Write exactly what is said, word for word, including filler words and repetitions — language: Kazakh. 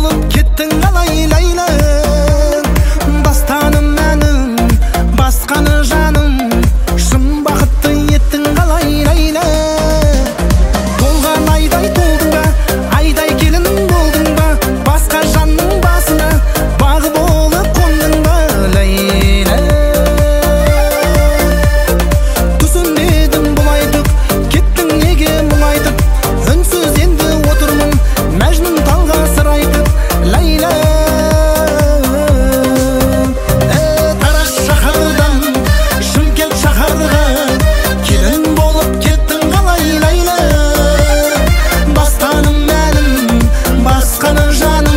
болып кеттің қалай Ләйлә? Бастаным әнің, басқаны жаным, шын бақытты еттің қалай Ләйлә? Толған айдай толдың ба, айдай келін болдың ба, басқа жанның басына бағы болып қондың ба Ләйлә? Түсінбедім бұл айтып, кеттің неге мұңайтып, үнсіз енді отырмын мәжнүн таңға сыр айтып Ләйлә. Тараз шаһардан Шымкент шаһарға келін болып кеттің қалай Ләйлә? Бастаным әнім, басқаны жаным,